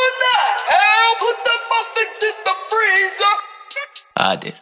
in the hell put the muffins in the freezer? I did.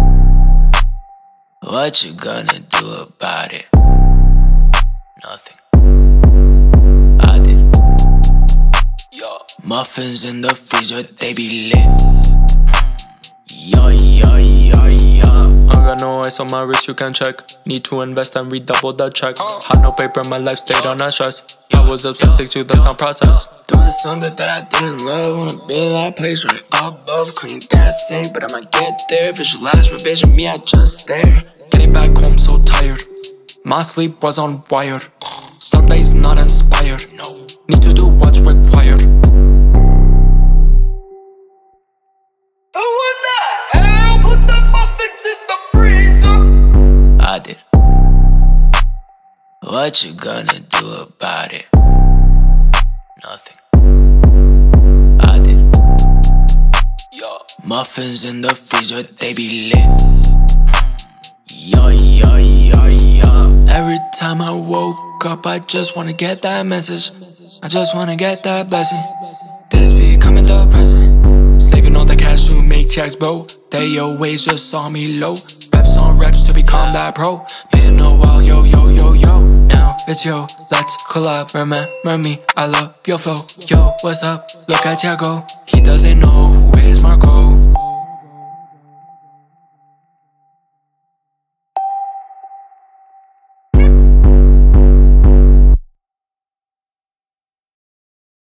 What you gonna do about it? Nothing. I did. Yo, muffins in the freezer, they be lit. Yo, yo, yo, yo. I got no ice on my wrist, you can check. Need to invest and redouble the check. Had no paper, my life stayed on that stress. I was obsessed, 6 to the sound process. Doing something that I didn't love. Wanna be in that place right above. Clean that sink, but I'ma get there. Visualize my vision, me, I just there. Getting back home so tired. My sleep was on wired. Some days not inspired. Need to do what's required. Who in the hell put the muffins in the freezer? I did. What you gonna do about it? Nothing. I did. Yo, muffins in the freezer, they be lit. Yo, yo, yo, yo. Every time I woke up, I just wanna get that message. I just wanna get that blessing. This becoming depressing. Saving all the cash to make checks, bro. They always just saw me low. Reps on reps to become that pro. Been a while, yo, yo, yo, yo. Now it's yo, let's collab. Remember me, I love your flow. Yo, what's up? Look at Tiago, he doesn't know